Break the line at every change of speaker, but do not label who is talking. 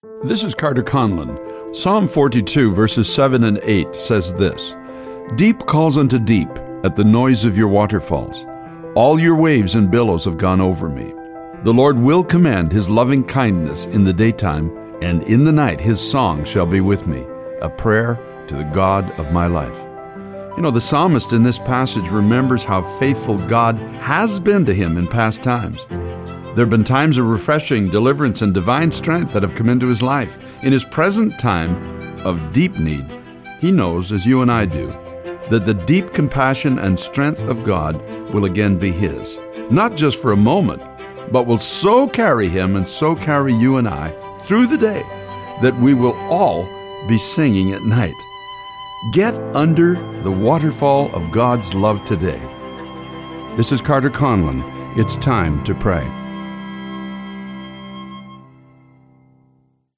This is Carter Conlon. Psalm 42, verses 7 and 8 says this: Deep calls unto deep at the noise of your waterfalls. All your waves and billows have gone over me. The Lord will command his loving kindness in the daytime, and in the night his song shall be with me, a prayer to the God of my life. You know, the psalmist in this passage remembers how faithful God has been to him in past times. There have been times of refreshing deliverance and divine strength that have come into his life. In his present time of deep need, he knows, as you and I do, that the deep compassion and strength of God will again be his. Not just for a moment, but will so carry him and so carry you and I through the day that we will all be singing at night. Get under the waterfall of God's love today. This is Carter Conlon. It's time to pray.